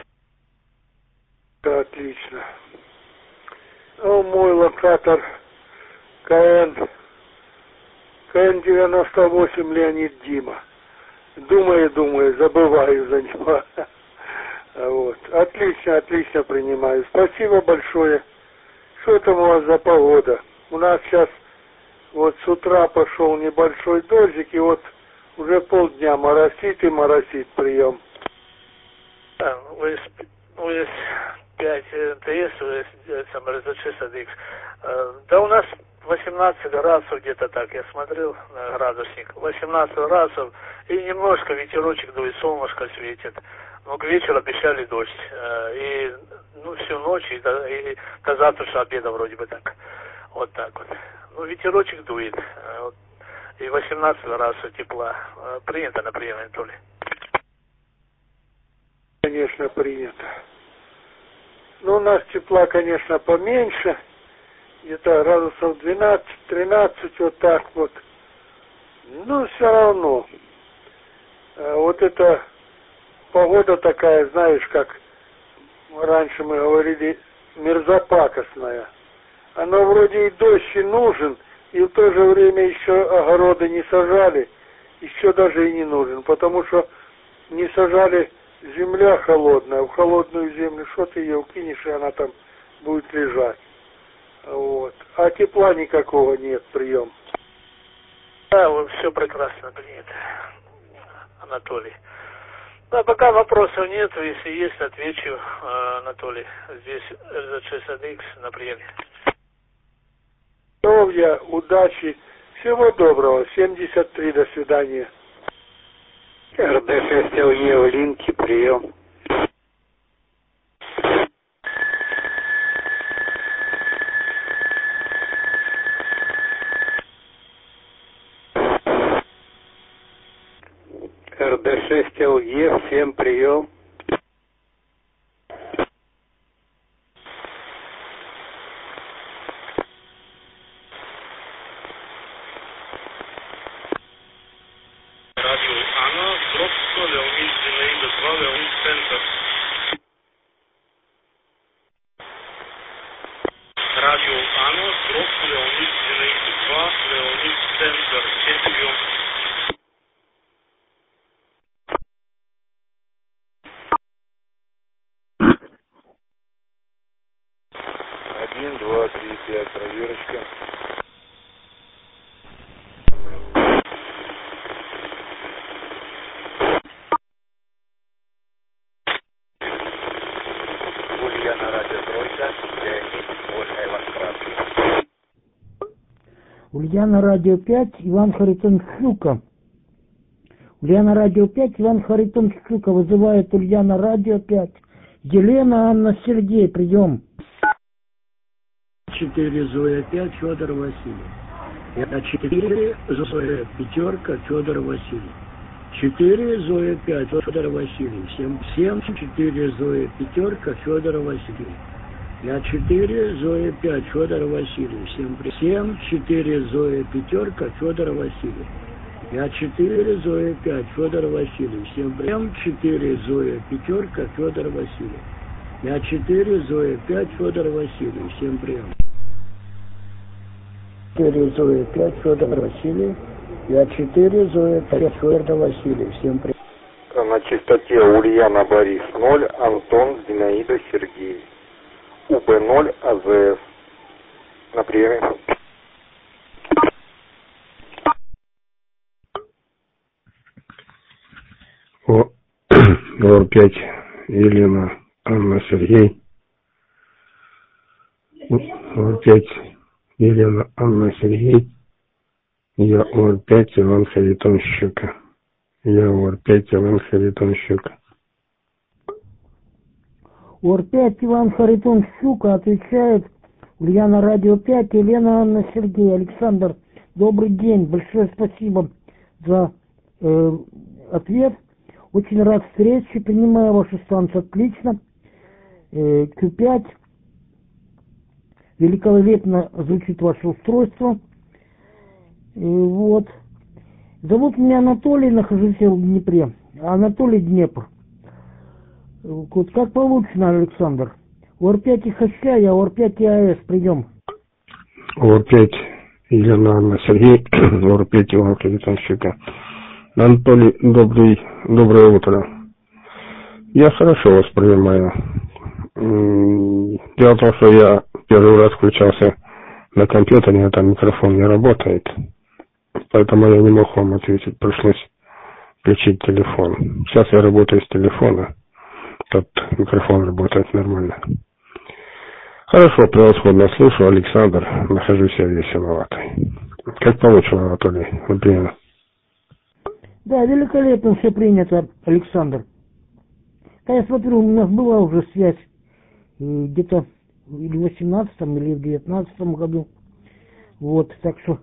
Отлично. Ну, мой локатор КН, КН девяносто восемь Леонид Дима. Думаю, думаю, забываю за него. Вот. Отлично, отлично принимаю. Спасибо большое. Что там у вас за погода? У нас сейчас вот с утра пошел небольшой дождик, и вот уже полдня моросит и моросит, прием. УС пять МТС, УС РЗ-шесть СДХ. Да у нас восемнадцать градусов где-то так, я смотрел на градусник. восемнадцать градусов, и немножко ветерочек дует, солнышко светит. Но к вечеру обещали дождь. И ну, всю ночь, и до, и до завтрашнего обеда вроде бы так. Вот так вот. Ну, ветерочек дует. И восемнадцать градусов тепла. Принято на прием, Анатолий. Конечно, принято. Ну, у нас тепла, конечно, поменьше. Где-то градусов двенадцать-тринадцать, вот так вот. Но все равно. Вот эта погода такая, знаешь, как раньше мы говорили, мерзопакостная. Она вроде и дождь и нужен, и в то же время еще огороды не сажали, еще даже и не нужен, потому что не сажали, земля холодная, в холодную землю что ты ее укинешь, и она там будет лежать. Вот. А тепла никакого нет, прием. Да, вот все прекрасно принято, Анатолий. Да, пока вопросов нет, если есть, отвечу, Анатолий. Здесь РЗ-шесть СДХ на приеме. Здоровья, удачи, всего доброго, семьдесят три, до свидания. РД-шесть ЛЕ в линке, прием. РД-шесть ЛЕ, всем прием. Радио Анна, Дробство, Леонид, Зинаида два, Леонид, Центр. Радио Анна, Дробство, Леонид, Зинаида два, Леонид, Центр. Всем прием. Один, два, три, пять, проверочка. Ульяна, радио Тройка, Леонид, Ольга, Иван Красный. Ульяна, радио пять, Иван Харитон Щука. Ульяна, радио пять, Иван Харитон Щука вызывает Ульяна, радио пять. Елена, Анна, Сергей, прием. четыре, Зоя пять, Федор Васильев. Это четыре, Зоя пятерка, Федор Васильев. четыре, Зоя пять, Федор Васильев. семь, четыре, Зоя пятерка, Федор Васильев. Я четыре, Зоя пять, Федор Васильев. семь, четыре, Зоя пятерка, Федор Васильев. Я четыре, Зоя пять, Федор Васильев. семь, четыре, Зоя пятерка, Федор Васильев. Я четыре, Зоя пять, Федор Васильев. Всем прием. четыре, Зоя пять, Федор Васильев. Я четыре, Зоя пять, Федор Васильев. Всем прием. На частоте Ульяна Борис ноль, Антон Зинаида Сергей. УБ ноль, АЗС. На приеме. О, пять, Елена, Анна, Сергей. О пять, Елена, Анна, Сергей. Я О пять, Иван Харитон Щука. Я О пять, Иван Харитон Щука. Ор пять Иван Харитон Щука отвечает Ульяна Радио пять, Елена Анна Сергей. Александр, добрый день, большое спасибо за э, ответ. Очень рад встрече, принимаю вашу станцию отлично. Э, Q пять, великолепно звучит ваше устройство. Э, вот. Зовут меня Анатолий, нахожусь я в Днепре. Анатолий, Днепр. Вот как получено, Александр? Ор пять и Хаща, я Ор пять и АЭС, прием. Ор пять Елена Анна Сергей, Ор пять Иван Харитон Щука. Анатолий, добрый, доброе утро. Я хорошо вас принимаю. Дело в том, что я первый раз включался на компьютере, а там микрофон не работает. Поэтому я не мог вам ответить. Пришлось включить телефон. Сейчас я работаю с телефона. Тут микрофон работает нормально. Хорошо, превосходно слушаю. Александр, нахожусь я весь виноватый. Как получил, Анатолий? Например. Да, великолепно все принято, Александр. Да, я смотрю, у нас была уже связь где-то или в восемнадцатом, или в девятнадцатом году. Вот, так что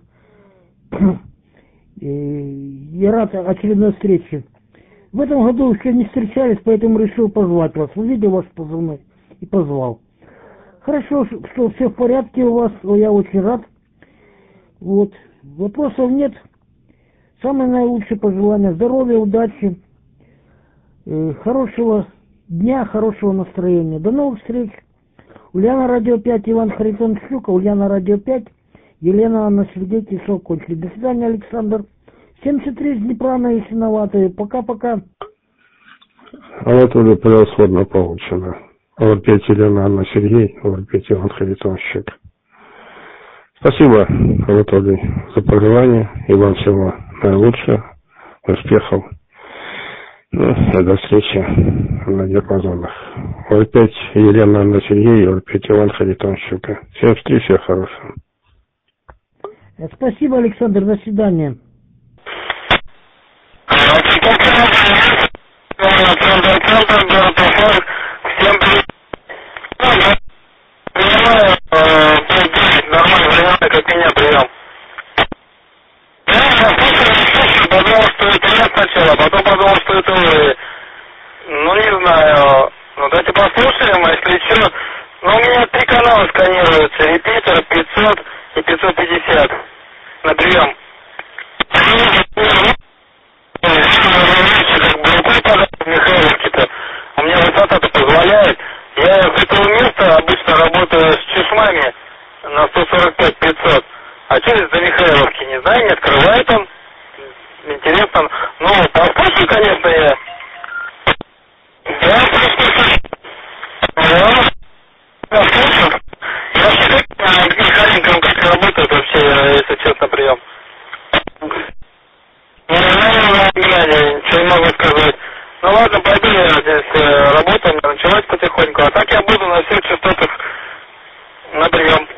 я рад очередной встрече. В этом году еще не встречались, поэтому решил позвать вас. Увидел ваш позывной и позвал. Хорошо, что все в порядке у вас, я очень рад. Вот, вопросов нет. Самое наилучшее пожелание здоровья, удачи, э, хорошего дня, хорошего настроения. До новых встреч. Ульяна Радио пять, Иван Харитон Щука, Ульяна Радио пять, Елена Анна Сергей, Кисел кончили. До свидания, Александр. семьдесят три с Днепра на Ясиноватые. Пока-пока. Анатолий, превосходно получено. Ор пять Елена Анна Сергей, Ор пять Иван Харитон Щука. Спасибо, Анатолий, за пожелание. И вам всего наилучшего, успехов. Ну, и до встречи на диапазонах. Ор пять Елена Анна Сергей, Ор пять Иван Харитон Щука. Всем встреч, всего хорошего. Спасибо, Александр, до свидания. Всем привет. Нормально, времена, как меня прием. Я послушал, подумал, что это я сначала, потом подумал, что это вы. Ну, не знаю. Ну, давайте послушаем, а если что... Ну, у меня три канала сканируются. Репитер, пятьсот и пятьсот пятьдесят. На прием. Как бы рукой подать в Михайловке-то. У меня высота-то позволяет. Я с этого места обычно работаю с чешмами на сто сорок пять пятьсот. А через до Михайловки, не знаю, не открывает он. Интересно. Ну, послушаю, конечно, я. Я послушаю. Я слушаю. Я всегда с Михаленковым как работает вообще, если честно, прием. Не знаю, ничего не могу сказать. Ну ладно, пойду я здесь работаю, ночевать потихоньку. А так я буду на всех частотах на прием.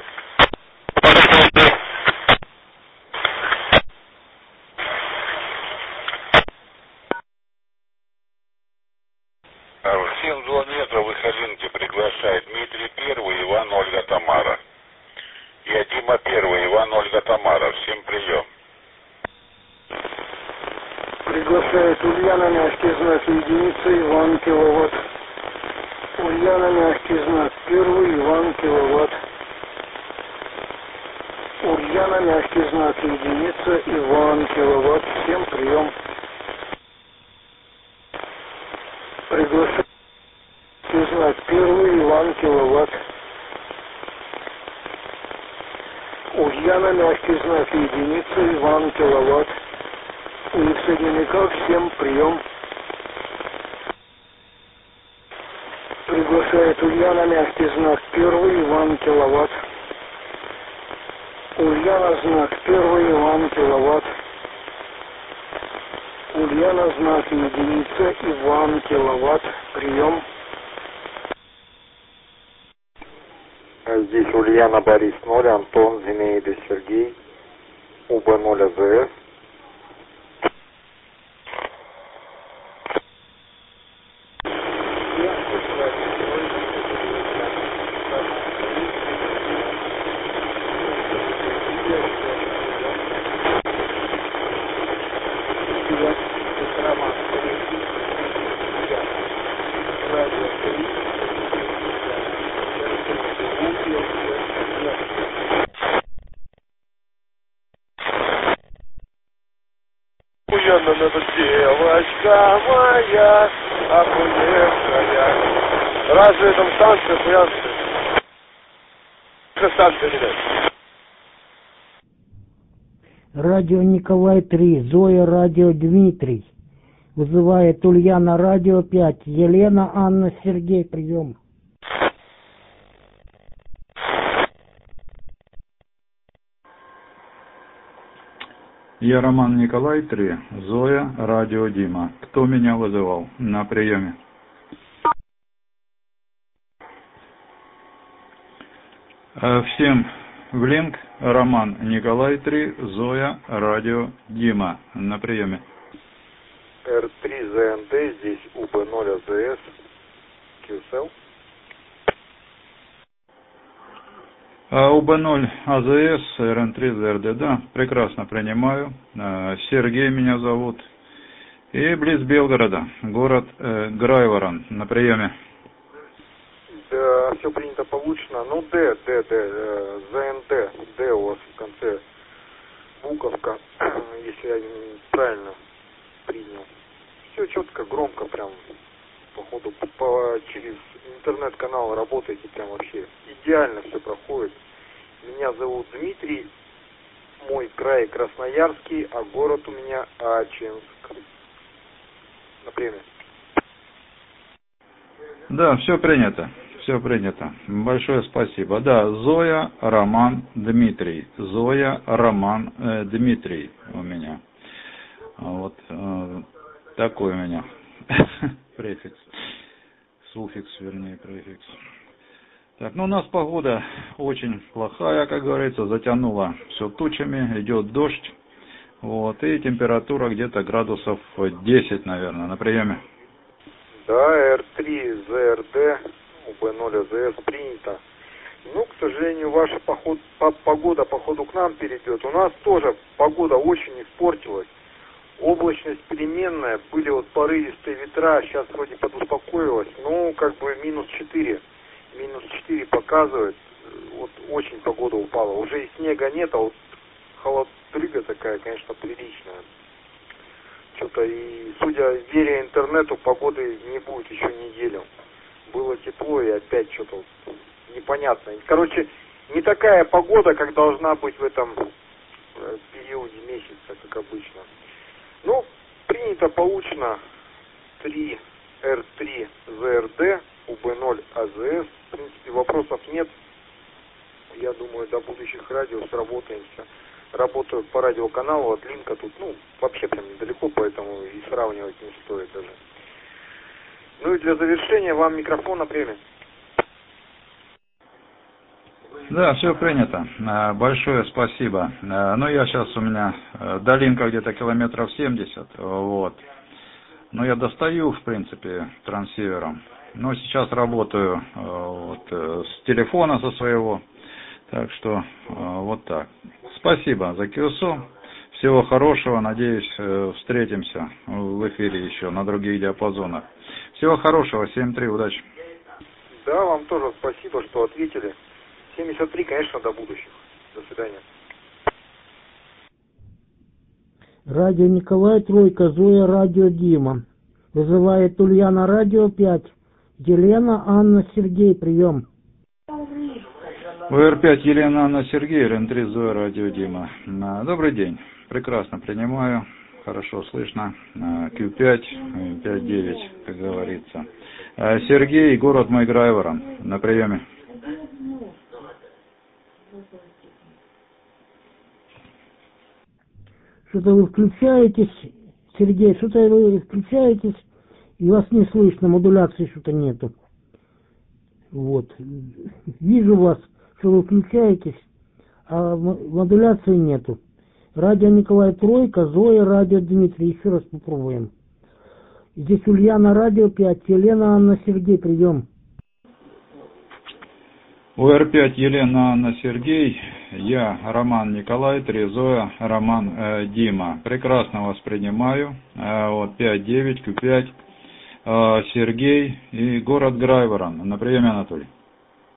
В семь километров Выхолинки приглашает Дмитрий Первый, Иван, Ольга, Тамара. Я Дима Первый, Иван, Ольга, Тамара. Всем прием. Приглашает Ульяна, мягкий знак единицы, Иван, киловатт. Ульяна, мягкий знак первый, Иван, киловатт. Ульяна, мягкий знак единица, Иван, киловатт. Всем прием. Приглашает знак первый, Иван, киловатт. Ульяна, мягкий знак единица, Иван, киловатт. У Евсениника всем прием. Приглашает Ульяна, мягкий знак первый, Иван, киловатт. Ульяна, знак первый, Иван, киловатт. Ульяна, знак единица, Иван, киловатт. Прием. Здесь Ульяна, Борис ноль, Антон, Зинаида, Сергей, УБ ноль АЗС. охуевшая. Разве там станция пьянская? Станция, ребят. Радио Николай три, Зоя, радио Дмитрий. Вызывает Ульяна, радио пять, Елена, Анна, Сергей, прием. Я Роман Николай три, Зоя, радио Дима. Кто меня вызывал на приеме? Всем в линк. Роман Николай три, Зоя, радио Дима. На приеме. эр три зэ эн дэ, здесь у бэ ноль а зэ эс. кью эс эл. у бэ ноль а зэ эс, эр эн три зэ эр дэ, да, прекрасно принимаю. Сергей меня зовут. И близ Белгорода, город э, Грайворон, на приеме. Да, все принято получено. Ну, Д, Д, Д, зэ эн дэ, Д у вас в конце буковка, если я правильно принял. Все четко, громко прям, походу, по, через интернет-канал работаете, прям вообще идеально все проходит. Меня зовут Дмитрий, мой край Красноярский, а город у меня Ачинск. Например. Да, все принято. Все принято. Большое спасибо. Да, Зоя, Роман, Дмитрий. Зоя, Роман, э, Дмитрий у меня. Вот э, такой у меня префикс. Суффикс, вернее, префикс. Так, ну у нас погода очень плохая, как говорится, затянула все тучами, идет дождь. Вот, и температура где-то градусов десять, наверное, на приеме. Да, эр три зэ эр дэ, у бэ ноль а зэ эс принято. Ну, к сожалению, ваша поход, по, погода, походу, к нам перейдет. У нас тоже погода очень испортилась. Облачность переменная, были вот порывистые ветра, сейчас вроде подуспокоилась. Ну, как бы минус четыре. Минус четыре показывает. Вот очень погода упала. Уже и снега нет, а вот холодрыга такая, конечно, приличная. Что-то и, судя веря интернету, погоды не будет еще неделю. Было тепло и опять что-то вот непонятно. Короче, не такая погода, как должна быть в этом периоде месяца, как обычно. Ну, принято, получено три эр три зэ эр дэ, у бэ ноль а зэ эс. В принципе, вопросов нет. Я думаю, до будущих радио сработаемся. Работаю по радиоканалу от Линка, тут, ну, вообще прям недалеко, поэтому и сравнивать не стоит даже. Ну и для завершения вам микрофон на премию. Да, все принято. Большое спасибо. Ну, я сейчас, у меня до Линка где-то километров семьдесят, вот. Но я достаю, в принципе, трансивером. Но сейчас работаю вот с телефона со своего. Так что вот так. Спасибо за кью эс о. Всего хорошего. Надеюсь, встретимся в эфире еще на других диапазонах. Всего хорошего. семь три. Удачи. Да, вам тоже спасибо, что ответили. семьдесят три, конечно, до будущих. До свидания. Радио Николай, тройка, Зоя, радио Дима. Вызывает Ульяна, радио пять. Елена, Анна, Сергей, прием. вэ эр пять, Елена, Анна, Сергей, эр эн три, Зоя, радио Дима. Добрый день. Прекрасно принимаю. Хорошо слышно. кью пять, пять девять, как говорится. Сергей, город мой Грайворон. На приеме. Что-то вы включаетесь, Сергей, что-то вы включаетесь, и вас не слышно, модуляции что-то нету. Вот. Вижу вас, что вы включаетесь, а модуляции нету. Радио Николай Тройка, Зоя, радио Дмитрий. Еще раз попробуем. Здесь Ульяна, радио пять, Елена, Анна, Сергей, прием. вэ эр пять, Елена, Анна, Сергей. Я Роман Николай, три, Зоя, Роман, э, Дима. Прекрасно вас принимаю. Э, вот пять девять, кью пять, э, Сергей и город Грайворон. На приеме, Анатолий.